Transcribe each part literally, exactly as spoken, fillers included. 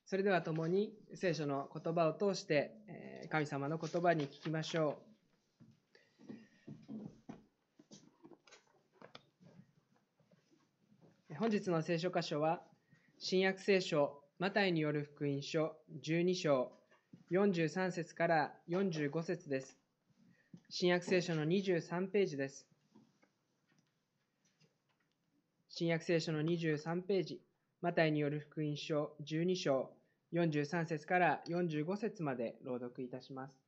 それでは共に聖書の言葉を通して神様の言葉に聞きましょう。本日の聖書箇所は新約聖書マタイによる福音書じゅうに章よんじゅうさん節からよんじゅうご節です。新約聖書のにじゅうさんページです。新約聖書のにじゅうさんページ、マタイによる福音書じゅうに章よんじゅうさん節からよんじゅうご節まで朗読いたします。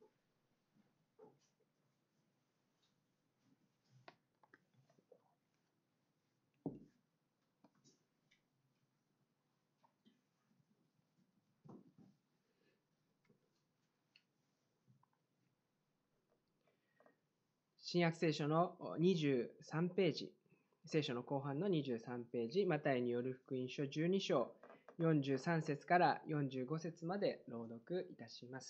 新約聖書のにじゅうさんページ、聖書の後半のにじゅうさんページ、マタイによる福音書じゅうに章よんじゅうさん節からよんじゅうご節まで朗読いたします。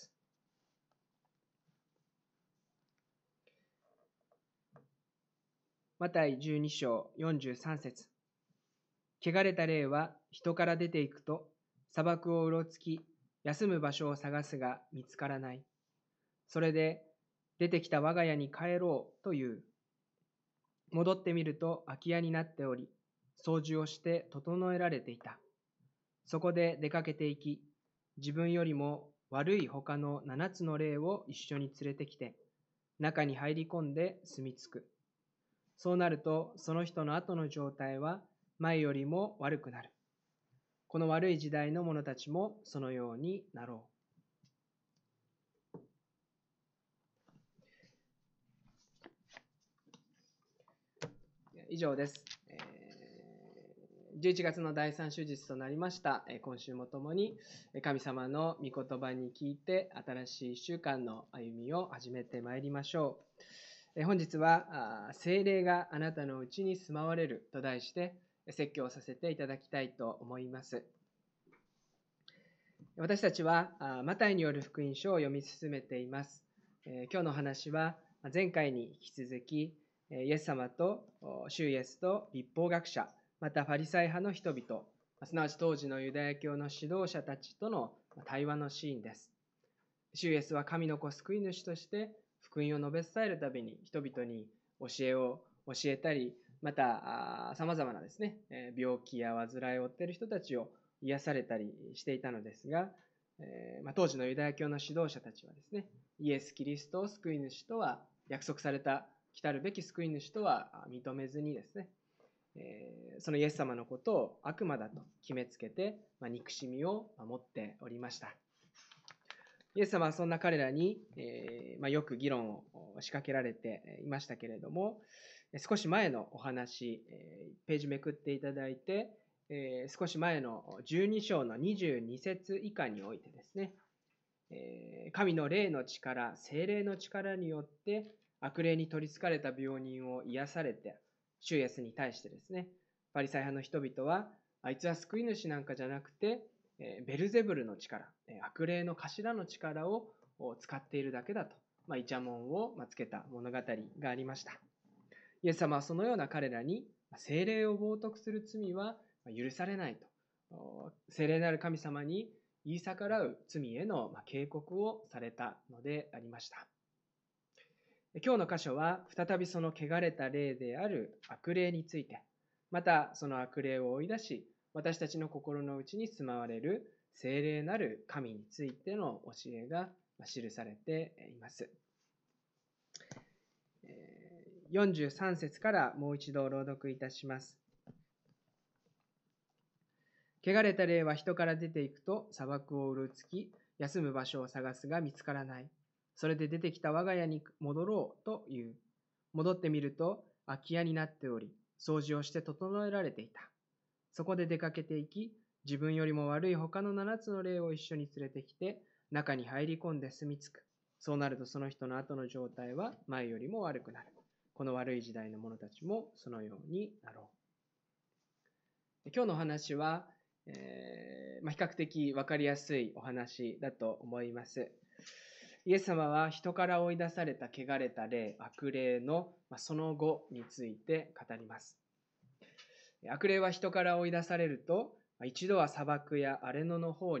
マタイじゅうに章よんじゅうさん節。汚れた霊は人から出ていくと、砂漠をうろつき、休む場所を探すが見つからない。それで、出てきた我が家に帰ろうという。戻ってみると空き家になっており、掃除をして整えられていた。そこで出かけていき、自分よりも悪い他の七つの霊を一緒に連れてきて、中に入り込んで住み着く。そうなると、その人の後の状態は前よりも悪くなる。この悪い時代の者たちもそのようになろう。以上です。じゅういちがつのだいさん主日となりました。今週も共に神様の御言葉に聞いて新しいいっしゅうかんの歩みを始めてまいりましょう。本日は聖霊があなたのうちに住まわれると題して説教させていただきたいと思います。私たちはマタイによる福音書を読み進めています。今日の話は前回に引き続きイエス様と主イエスと律法学者またファリサイ派の人々、すなわち当時のユダヤ教の指導者たちとの対話のシーンです。主イエスは神の子救い主として福音を述べ伝えるたびに人々に教えを教えたり、またさまざまなですね、病気や患いを負っている人たちを癒されたりしていたのですが、えーまあ、当時のユダヤ教の指導者たちはですね、イエス・キリストを救い主とは約束された来たるべき救い主とは認めずにですね、えー、そのイエス様のことを悪魔だと決めつけて、まあ、憎しみを持っておりました。イエス様はそんな彼らに、えーまあ、よく議論を仕掛けられていましたけれども、少し前のお話、ページめくっていただいて、えー、少し前のじゅうに章のにじゅうに節以下においてですね、えー、神の霊の力、聖霊の力によって悪霊に取りつかれた病人を癒されて、主イエスに対してですね、パリサイ派の人々は、あいつは救い主なんかじゃなくて、ベルゼブルの力、悪霊の頭の力を使っているだけだと、まあ、イチャモンをつけた物語がありました。イエス様はそのような彼らに、聖霊を冒涜する罪は許されないと、聖霊なる神様に言い逆らう罪への警告をされたのでありました。今日の箇所は再びその汚れた霊である悪霊について、またその悪霊を追い出し、私たちの心の内に住まわれる聖霊なる神についての教えが記されています。よんじゅうさん節からもう一度朗読いたします。汚れた霊は人から出ていくと砂漠をうろつき、休む場所を探すが見つからない。それで出てきた我が家に戻ろうという。戻ってみると空き家になっており、掃除をして整えられていた。そこで出かけていき、自分よりも悪い他の七つの霊を一緒に連れてきて、中に入り込んで住み着く。そうなるとその人の後の状態は前よりも悪くなる。この悪い時代の者たちもそのようになろう。今日の話は、えーまあ、比較的分かりやすいお話だと思います。イエス様は人から追い出された汚れた霊、悪霊のその後について語ります。悪霊は人から追い出されると、一度は砂漠や荒れ野の方に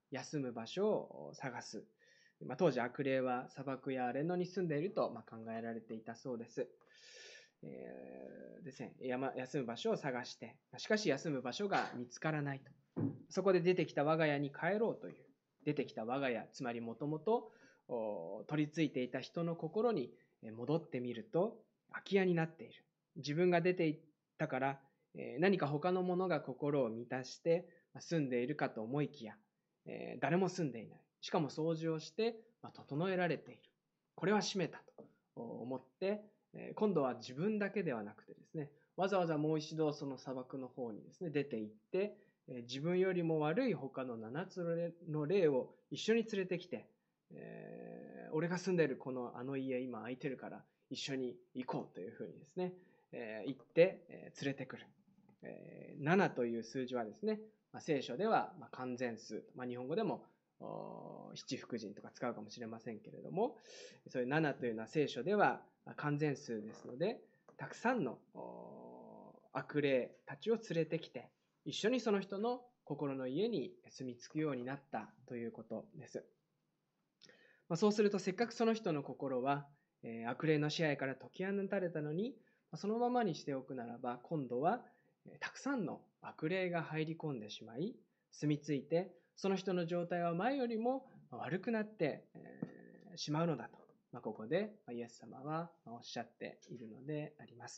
休む場所を探す。まあ、当時悪霊は砂漠や荒野に住んでいるとまあ考えられていたそうです。えーですね、山休む場所を探して、しかし休む場所が見つからないと。そこで出てきた我が家に帰ろうという、出てきた我が家、つまりもともと取り付いていた人の心に戻ってみると、空き家になっている。自分が出ていったから、何か他のものが心を満たして住んでいるかと思いきや、誰も住んでいない。しかも掃除をして整えられている。これは閉めたと思って、今度は自分だけではなくてですね、わざわざもう一度その砂漠の方にですね、出て行って、自分よりも悪い他のななつの霊を一緒に連れてきて、えー、俺が住んでいるこのあの家今空いてるから一緒に行こうというふうにですね、えー、言って、えー、連れてくる。えー、ななという数字はですね、まあ、聖書ではまあ完全数、まあ、日本語でも七福神とか使うかもしれませんけれども、そういうななというのは聖書では完全数ですので、たくさんの悪霊たちを連れてきて、一緒にその人の心の家に住み着くようになったということです。まあ、そうすると、せっかくその人の心は、えー、悪霊の支配から解き放たれたのに、そのままにしておくならば、今度はたくさんの悪霊が入り込んでしまい、住み着いて、その人の状態は前よりも悪くなってしまうのだと、まあ、ここでイエス様はおっしゃっているのであります。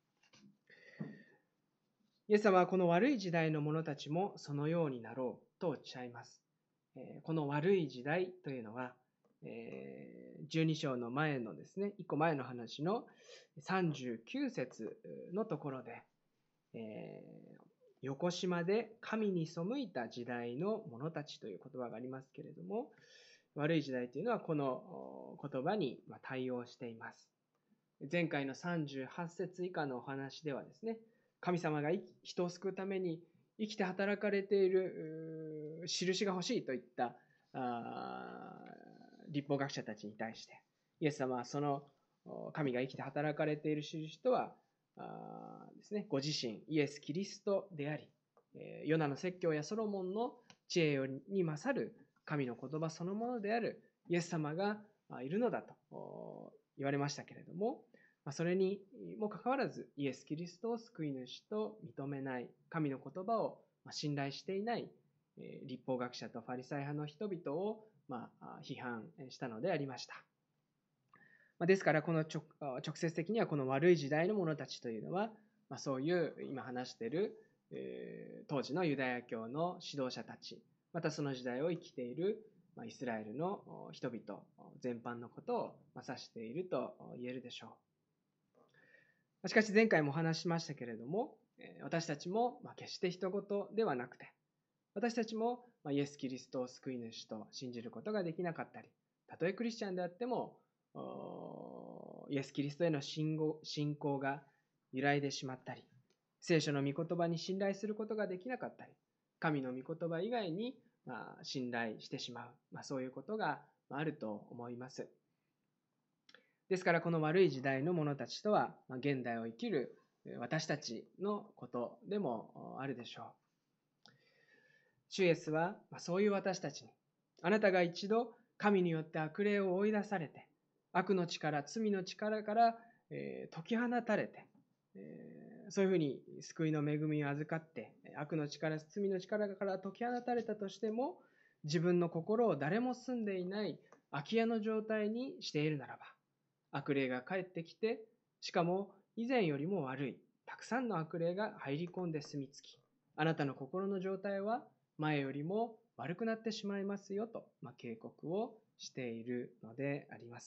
イエス様はこの悪い時代の者たちもそのようになろうとおっしゃいます。この悪い時代というのは、じゅうに章の前のですね、いっこまえの話のさんじゅうきゅう節のところで、横島で神に背いた時代の者たちという言葉がありますけれども、悪い時代というのはこの言葉に対応しています。前回のさんじゅうはち節以下のお話ではですね、神様が人を救うために生きて働かれている印が欲しいといった律法学者たちに対して、イエス様はその神が生きて働かれている印とはですね、ご自身イエス・キリストであり、ヨナの説教やソロモンの知恵に勝る神の言葉そのものであるイエス様がいるのだと言われましたけれども、それにもかかわらずイエス・キリストを救い主と認めない、神の言葉を信頼していない律法学者とファリサイ派の人々を批判したのでありました。ですからこの 直, 直接的にはこの悪い時代の者たちというのは、まあ、そういう今話している、えー、当時のユダヤ教の指導者たち、またその時代を生きている、まあ、イスラエルの人々全般のことを指していると言えるでしょう。しかし前回も話しましたけれども、私たちも決して人事ではなくて、私たちもイエス・キリストを救い主と信じることができなかったり、たとえクリスチャンであってもイエス・キリストへの信仰が揺らいでしまったり、聖書の御言葉に信頼することができなかったり、神の御言葉以外に信頼してしまう、まあ、そういうことがあると思います。ですからこの悪い時代の者たちとは、現代を生きる私たちのことでもあるでしょう。主イエスはそういう私たちに、あなたが一度神によって悪霊を追い出されて、悪の力、罪の力から、えー、解き放たれて、えー、そういうふうに救いの恵みを預かって、悪の力、罪の力から解き放たれたとしても、自分の心を誰も住んでいない空き家の状態にしているならば、悪霊が帰ってきて、しかも以前よりも悪い、たくさんの悪霊が入り込んで住み着き、あなたの心の状態は前よりも悪くなってしまいますよと、まあ、警告をしているのであります。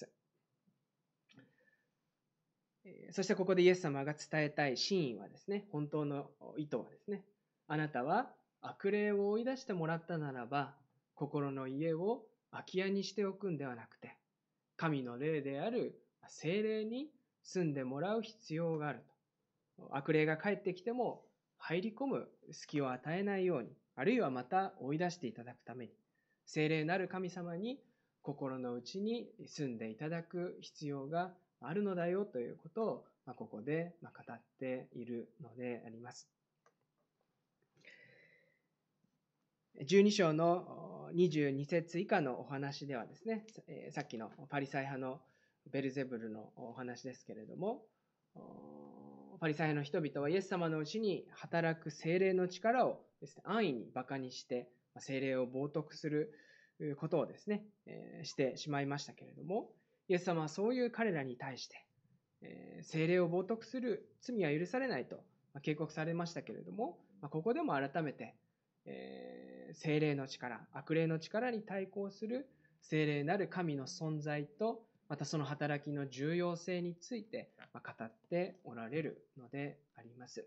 そしてここでイエス様が伝えたい真意はですね、本当の意図はですね、あなたは悪霊を追い出してもらったならば、心の家を空き家にしておくんではなくて、神の霊である聖霊に住んでもらう必要があると。悪霊が帰ってきても入り込む隙を与えないように、あるいはまた追い出していただくために、聖霊なる神様に心の内に住んでいただく必要があるのだよということを、まあ、ここで語っているのであります。じゅうに章のにじゅうに節以下のお話ではですね、さっきのパリサイ派のベルゼブルのお話ですけれども、パリサイ派の人々はイエス様のうちに働く聖霊の力をですね、安易に馬鹿にして聖霊を冒涜することをですね、してしまいましたけれども、イエス様はそういう彼らに対して聖霊を冒涜する罪は許されないと警告されましたけれども、ここでも改めて聖霊の力、悪霊の力に対抗する聖霊なる神の存在と、またその働きの重要性について語っておられるのであります。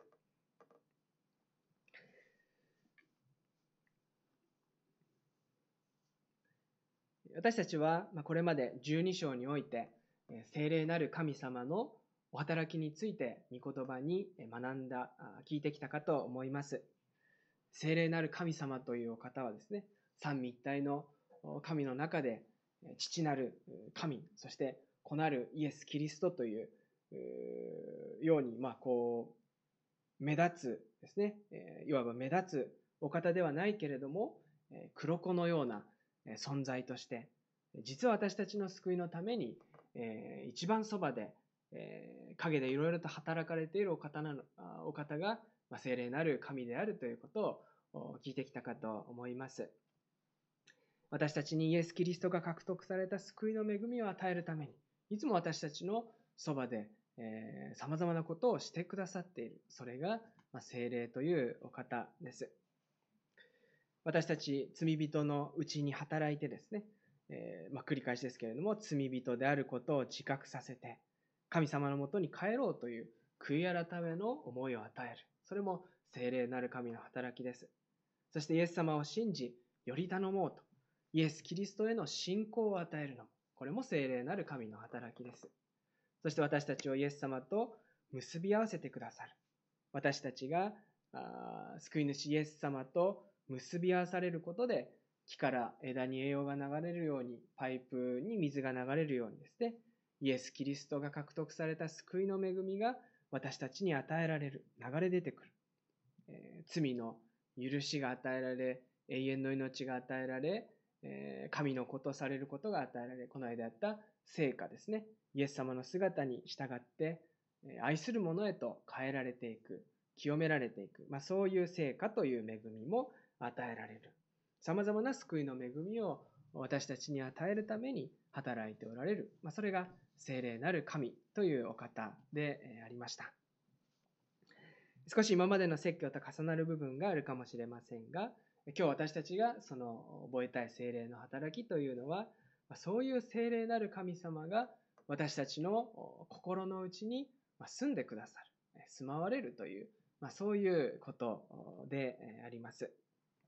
私たちはこれまでじゅうに章において聖霊なる神様のお働きについて御言葉に学んだ、聞いてきたかと思います。聖霊なる神様というお方はですね、三位一体の神の中で父なる神、そして子なるイエス・キリストというように、まあこう目立つですね、いわば目立つお方ではないけれども、黒子のような存在として、実は私たちの救いのために一番そばで陰でいろいろと働かれているお方なの、お方が聖霊なる神であるということを聞いてきたかと思います。私たちにイエス・キリストが獲得された救いの恵みを与えるために、いつも私たちのそばでさまざまなことをしてくださっている。それが聖霊というお方です。私たち罪人のうちに働いてですね、えーまあ、繰り返しですけれども、罪人であることを自覚させて、神様のもとに帰ろうという悔い改めの思いを与える。それも聖霊なる神の働きです。そしてイエス様を信じ、より頼もうと、イエス・キリストへの信仰を与えるのも、これも聖霊なる神の働きです。そして私たちをイエス様と結び合わせてくださる。私たちが救い主イエス様と結び合わされることで、木から枝に栄養が流れるように、パイプに水が流れるようにですね、イエス・キリストが獲得された救いの恵みが私たちに与えられる、流れ出てくる。えー、罪の許しが与えられ、永遠の命が与えられ、えー、神の子とされることが与えられ、この間やった聖歌ですね、イエス様の姿に従って、愛する者へと変えられていく、清められていく、まあ、そういう聖歌という恵みも与えられる。さまざまな救いの恵みを私たちに与えるために働いておられる。まあ、それが聖霊なる神というお方でありました。少し今までの説教と重なる部分があるかもしれませんが、今日私たちがその覚えたい聖霊の働きというのは、そういう聖霊なる神様が私たちの心の内に住んでくださる、住まわれるという、まあ、そういうことであります。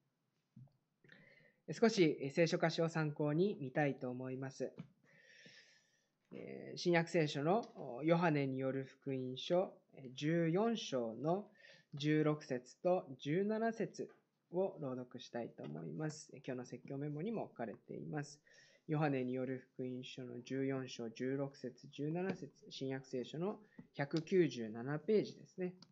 少し聖書箇所を参考に見たいと思います。新約聖書のヨハネによる福音書じゅうよん章のじゅうろく節とじゅうなな節を朗読したいと思います。今日の説教メモにも書かれています。ヨハネによる福音書のじゅうよん章じゅうろく節じゅうなな節、新約聖書のひゃくきゅうじゅうななページですね。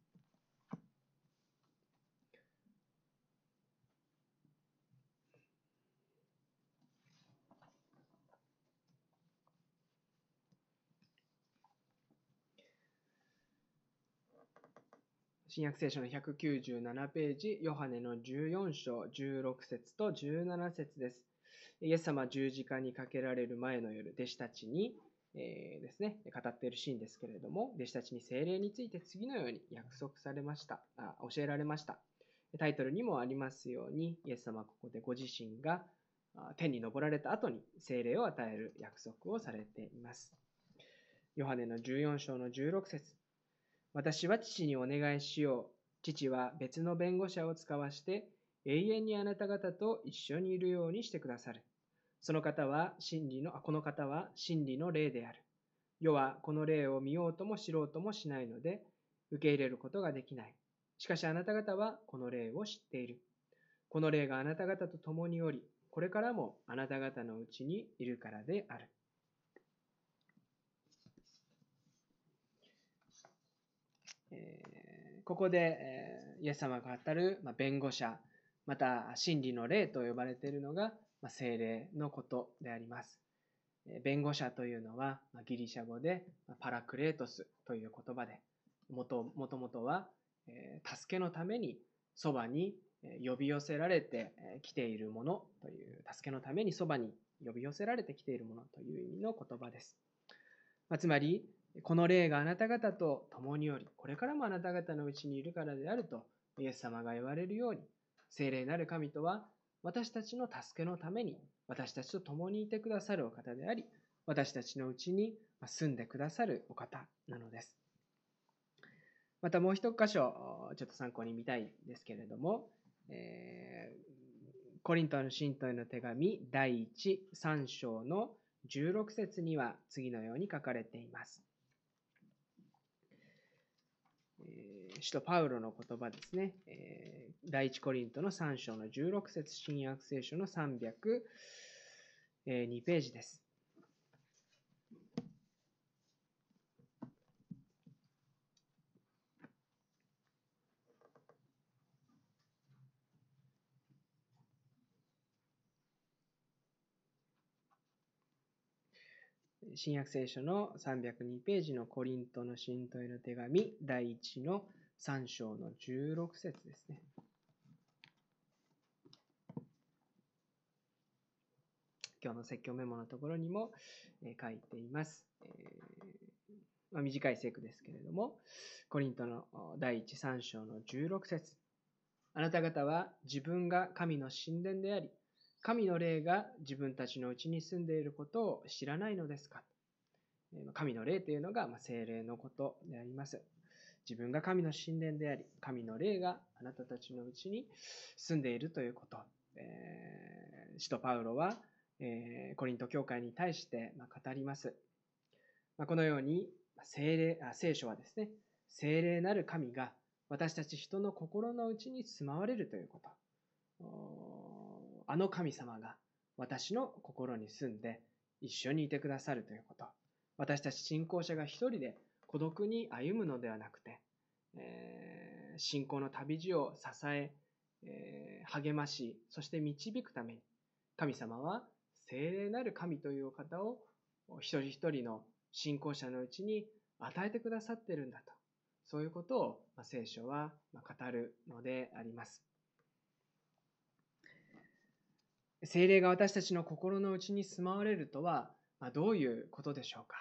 新約聖書のひゃくきゅうじゅうななページ、ヨハネのじゅうよん章じゅうろく節とじゅうなな節です。イエス様十字架にかけられる前の夜、弟子たちに、えー、ですね、語っているシーンですけれども、弟子たちに聖霊について次のように約束されました、あ教えられました。タイトルにもありますように、イエス様はここでご自身が天に昇られた後に聖霊を与える約束をされています。ヨハネのじゅうよん章のじゅうろく節、私は父にお願いしよう。父は別の弁護者を使わして、永遠にあなた方と一緒にいるようにしてくださる。その方は真理の、この方は真理の霊である。世はこの霊を見ようとも知ろうともしないので、受け入れることができない。しかしあなた方はこの霊を知っている。この霊があなた方と共におり、これからもあなた方のうちにいるからである。ここでイエス様が語る弁護者、また真理の霊と呼ばれているのが聖霊のことであります。弁護者というのはギリシャ語でパラクレートスという言葉で、もともとは助けのためにそばに呼び寄せられてきているものという、助けのためにそばに呼び寄せられてきているものという意味の言葉です。つまり、この霊があなた方と共におり、これからもあなた方のうちにいるからであると、イエス様が言われるように、聖霊なる神とは、私たちの助けのために、私たちと共にいてくださるお方であり、私たちのうちに住んでくださるお方なのです。またもう一箇所、ちょっと参考に見たいんですけれども、えー、コリントの信徒への手紙だいいち、さん章のじゅうろく節には次のように書かれています。えー、使徒パウロの言葉ですね。えー、第一コリントのさん章のじゅうろく節、新約聖書のさんびゃくにページです。新約聖書のさんびゃくにページのコリントの信徒への手紙だいいちのさん章のじゅうろく節ですね。今日の説教メモのところにも書いています。えーまあ、短い聖句ですけれども、コリントのだいいち、さん章のじゅうろく節。あなた方は自分が神の神殿であり、神の霊が自分たちのうちに住んでいることを知らないのですか。神の霊というのが聖霊のことであります。自分が神の神殿であり、神の霊があなたたちのうちに住んでいるということ。えー、使徒パウロは、えー、コリント教会に対して語ります。まあ、このように聖霊あ、聖書はですね、聖霊なる神が私たち人の心の内に住まわれるということ。あの神様が私の心に住んで一緒にいてくださるということ。私たち信仰者が一人で孤独に歩むのではなくて、えー、信仰の旅路を支え、えー、励まし、そして導くために、神様は聖霊なる神というお方を一人一人の信仰者のうちに与えてくださっているんだと。そういうことを聖書は語るのであります。聖霊が私たちの心の内に住まわれるとはどういうことでしょうか。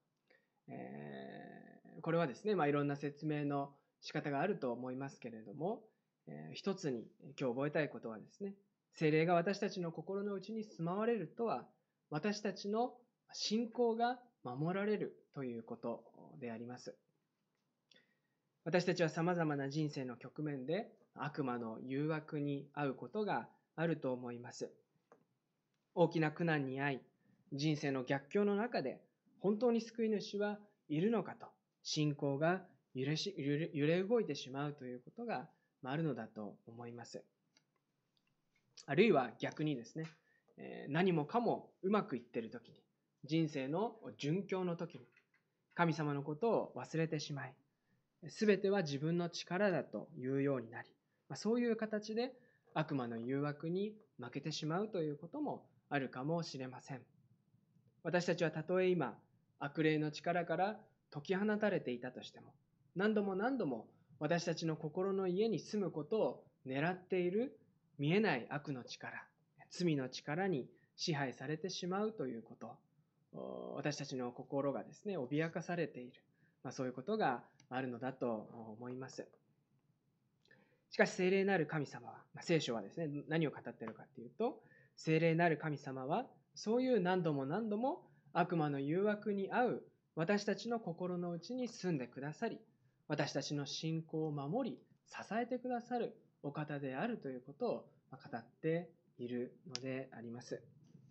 えー、これはですね、まあ、いろんな説明の仕方があると思いますけれども、えー、一つに今日覚えたいことはですね、聖霊が私たちの心の内に住まわれるとは、私たちの信仰が守られるということであります。私たちは様々な人生の局面で悪魔の誘惑に遭うことがあると思います。大きな苦難に遭い、人生の逆境の中で本当に救い主はいるのかと、信仰が揺れし、揺れ、揺れ動いてしまうということがあるのだと思います。あるいは逆にですね、何もかもうまくいっているときに、人生の順境のときに、神様のことを忘れてしまい、すべては自分の力だというようになり、そういう形で悪魔の誘惑に負けてしまうということもあるかもしれません。私たちはたとえ今、悪霊の力から解き放たれていたとしても、何度も何度も私たちの心の家に住むことを狙っている見えない悪の力、罪の力に支配されてしまうということ、私たちの心がですね、脅かされている、まあ、そういうことがあるのだと思います。しかし聖霊なる神様は、まあ、聖書はですね、何を語っているかというと、聖霊なる神様はそういう何度も何度も悪魔の誘惑に遭う私たちの心の内に住んでくださり、私たちの信仰を守り、支えてくださるお方であるということを語っているのであります。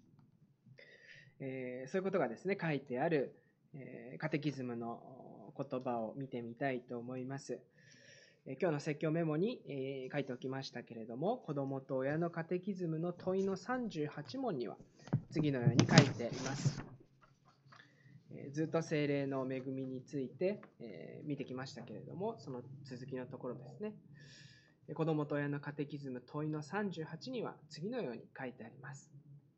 えー、そういうことがですね、書いてある、えー、カテキズムの言葉を見てみたいと思います。えー、今日の説教メモに、えー、書いておきましたけれども、子供と親のカテキズムの問いのさんじゅうはち問には次のように書いています。えー、ずっと聖霊の恵みについて、えー、見てきましたけれども、その続きのところですね。子供と親のカテキズム問いのさんじゅうはちには次のように書いてあります。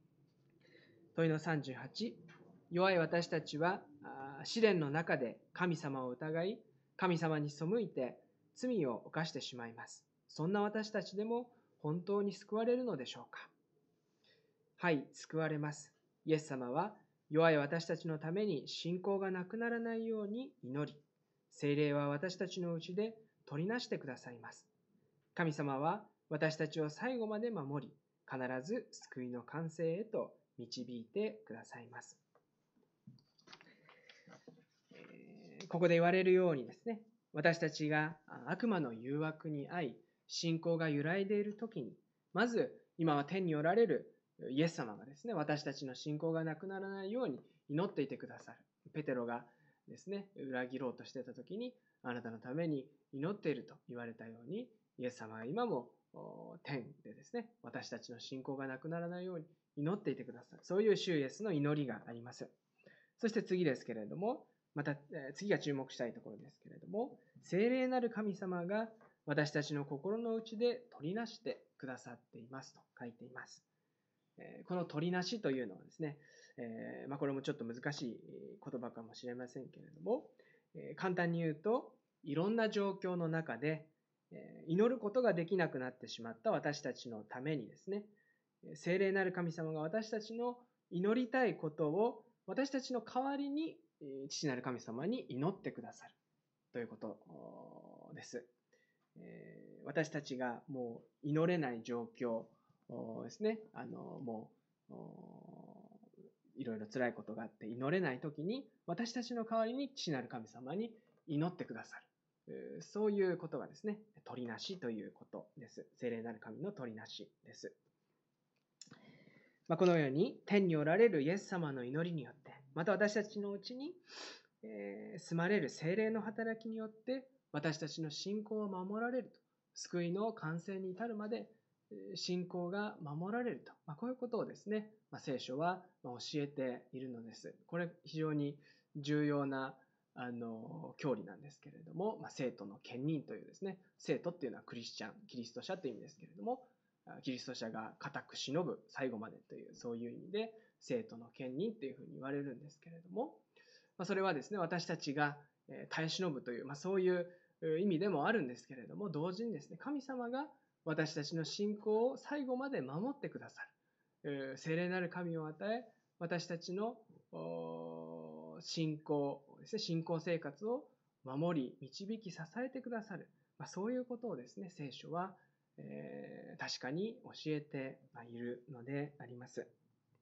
問いのさんじゅうはち、弱い私たちは試練の中で神様を疑い、神様に背いて罪を犯してしまいます。そんな私たちでも本当に救われるのでしょうか？はい、救われます。イエス様は弱い私たちのために信仰がなくならないように祈り、聖霊は私たちのうちで取りなしてくださいます。神様は私たちを最後まで守り、必ず救いの完成へと導いてくださいます。ここで言われるようにですね、私たちが悪魔の誘惑に遭い、信仰が揺らいでいるときに、まず今は天におられるイエス様がですね、私たちの信仰がなくならないように祈っていてくださる。ペテロがですね、裏切ろうとしていたときに、あなたのために祈っていると言われたように、イエス様は今も天でですね、私たちの信仰がなくならないように祈っていてくださる。そういう主イエスの祈りがあります。そして次ですけれども、また次が注目したいところですけれども、聖霊なる神様が私たちの心の内で取りなしてくださっていますと書いています。この取りなしというのはですね、えーまあ、これもちょっと難しい言葉かもしれませんけれども、えー、簡単に言うと、いろんな状況の中で祈ることができなくなってしまった私たちのためにですね、聖霊なる神様が私たちの祈りたいことを私たちの代わりに父なる神様に祈ってくださるということです。私たちがもう祈れない状況ですね、あのもういろいろ辛いことがあって祈れないときに、私たちの代わりに父なる神様に祈ってくださる。そういうことがですね、取りなしということです。聖霊なる神の取りなしです。まあ、このように天におられるイエス様の祈りによって、また私たちのうちに、えー、住まれる聖霊の働きによって、私たちの信仰を守られると、救いの完成に至るまで信仰が守られると、まあ、こういうことをですね、まあ、聖書は教えているのです。これ非常に重要なあの教理なんですけれども、まあ、聖徒の兼任というですね、聖徒っていうのはクリスチャン、キリスト者という意味ですけれども、キリスト者が固く忍ぶ最後までという、そういう意味で聖徒の兼任というふうに言われるんですけれども、まあ、それはですね、私たちが耐え忍ぶという、まあ、そういう意味でもあるんですけれども、同時にですね、神様が私たちの信仰を最後まで守ってくださる。聖霊なる神を与え、私たちの信仰ですね、信仰生活を守り、導き、支えてくださる。まあ、そういうことをですね、聖書は、えー、確かに教えているのであります。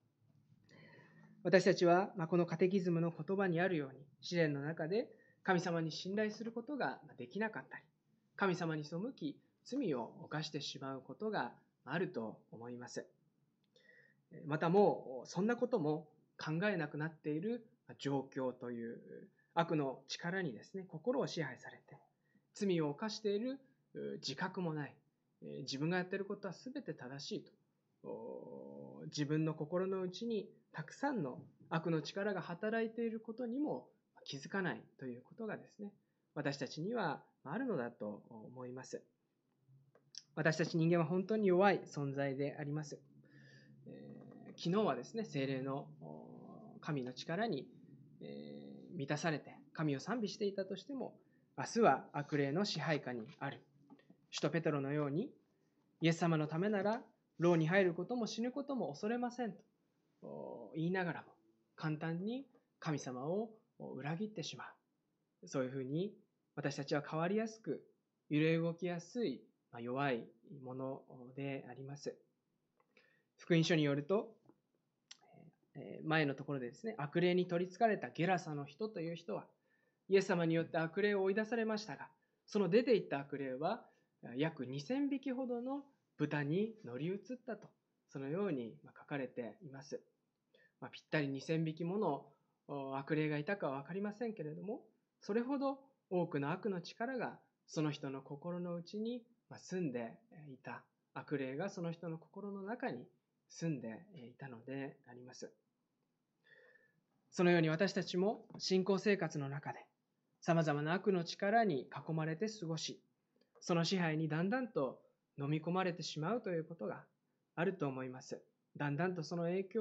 私たちは、まあ、このカテキズムの言葉にあるように、試練の中で神様に信頼することができなかったり、神様に背き、罪を犯してしまうことがあると思います。またもうそんなことも考えなくなっている状況という悪の力にですね、心を支配されて、罪を犯している自覚もない、自分がやっていることは全て正しいと、自分の心の内にたくさんの悪の力が働いていることにも気づかないということがですね、私たちにはあるのだと思います。私たち人間は本当に弱い存在であります。えー、昨日はですね、聖霊の神の力に、えー、満たされて神を賛美していたとしても、明日は悪霊の支配下にある。使徒ペテロのように、イエス様のためなら牢に入ることも死ぬことも恐れませんと言いながらも、簡単に神様を裏切ってしまう。そういうふうに私たちは変わりやすく、揺れ動きやすい弱いものであります。福音書によると、前のところでですね、悪霊に取りつかれたゲラサの人という人は、イエス様によって悪霊を追い出されましたが、その出ていった悪霊は約にせんびきほどの豚に乗り移ったと、そのように書かれています。まあ、ぴったりにせんびきもの悪霊がいたかは分かりませんけれども、それほど多くの悪の力がその人の心の内に住んでいた、悪霊がその人の心の中に住んでいたのであります。そのように私たちも信仰生活の中でさまざまな悪の力に囲まれて過ごし、その支配にだんだんと飲み込まれてしまうということがあると思います。だんだんとその影響を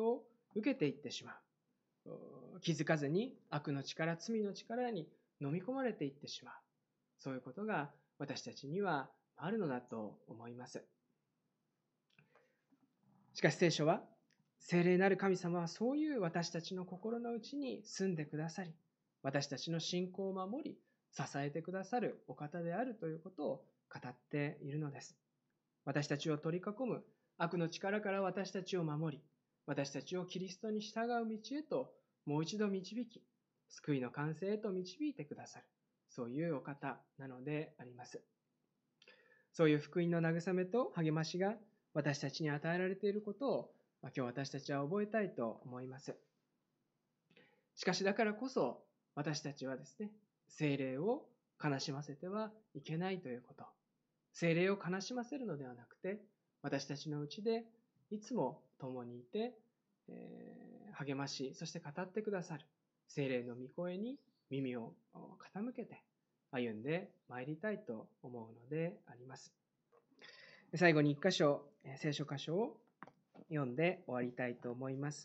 受けていってしまう。気づかずに悪の力、罪の力に飲み込まれていってしまう。そういうことが私たちにはあるのだと思います。しかし聖書は、聖霊なる神様はそういう私たちの心の内に住んでくださり、私たちの信仰を守り、支えてくださるお方であるということを語っているのです。私たちを取り囲む悪の力から私たちを守り、私たちをキリストに従う道へともう一度導き、救いの完成へと導いてくださる、そういうお方なのであります。そういう福音の慰めと励ましが私たちに与えられていることを、今日私たちは覚えたいと思います。しかしだからこそ私たちはですね、聖霊を悲しませてはいけないということ。聖霊を悲しませるのではなくて、私たちのうちでいつも共にいて、えー、励まし、そして語ってくださる聖霊の御声に耳を傾けて歩んでまいりたいと思うのであります。最後に一箇所、聖書箇所を読んで終わりたいと思います。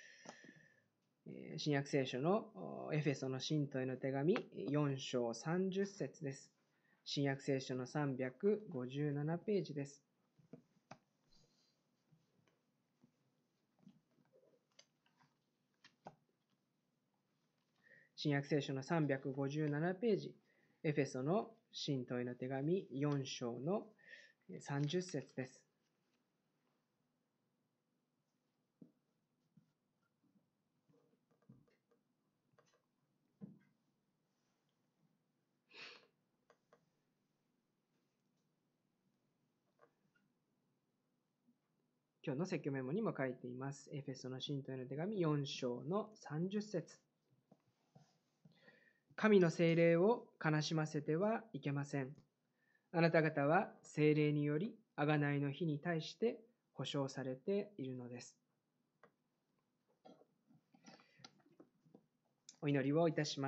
新約聖書のエフェソの信徒への手紙よん章さんじゅっ節です。新約聖書のさんびゃくごじゅうななページです。新約聖書のさんびゃくごじゅうななページ、エフェソの信徒への手紙よん章のさんじゅっ節です。今日の説教メモにも書いています。エフェソの信徒への手紙よん章のさんじゅっ節。神の聖霊を悲しませてはいけません。あなた方は聖霊により贖いの日に対して保証されているのです。お祈りをいたします。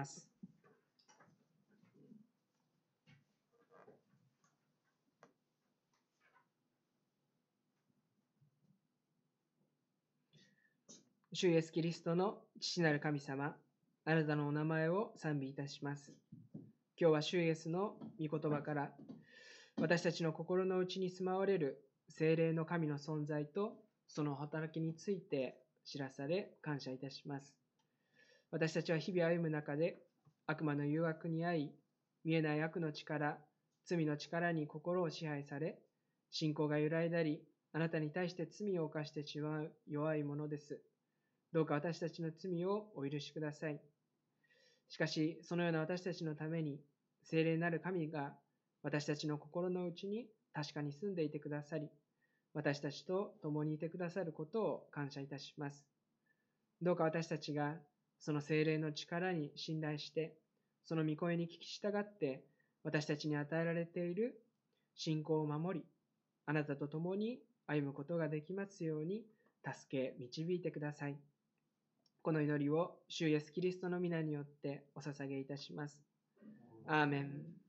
主イエスキリストの父なる神様、あなたのお名前を賛美いたします。今日は主イエスの御言葉から私たちの心の内に住まわれる聖霊の神の存在とその働きについて知らされ感謝いたします。私たちは日々歩む中で悪魔の誘惑に遭い、見えない悪の力、罪の力に心を支配され、信仰が揺らいだり、あなたに対して罪を犯してしまう弱いものです。どうか私たちの罪をお許しください。しかし、そのような私たちのために、聖霊なる神が私たちの心の内に確かに住んでいてくださり、私たちと共にいてくださることを感謝いたします。どうか私たちがその聖霊の力に信頼して、その御声に聞き従って、私たちに与えられている信仰を守り、あなたと共に歩むことができますように、助け、導いてください。この祈りを主イエスキリストの皆によってお捧げいたします。アーメン。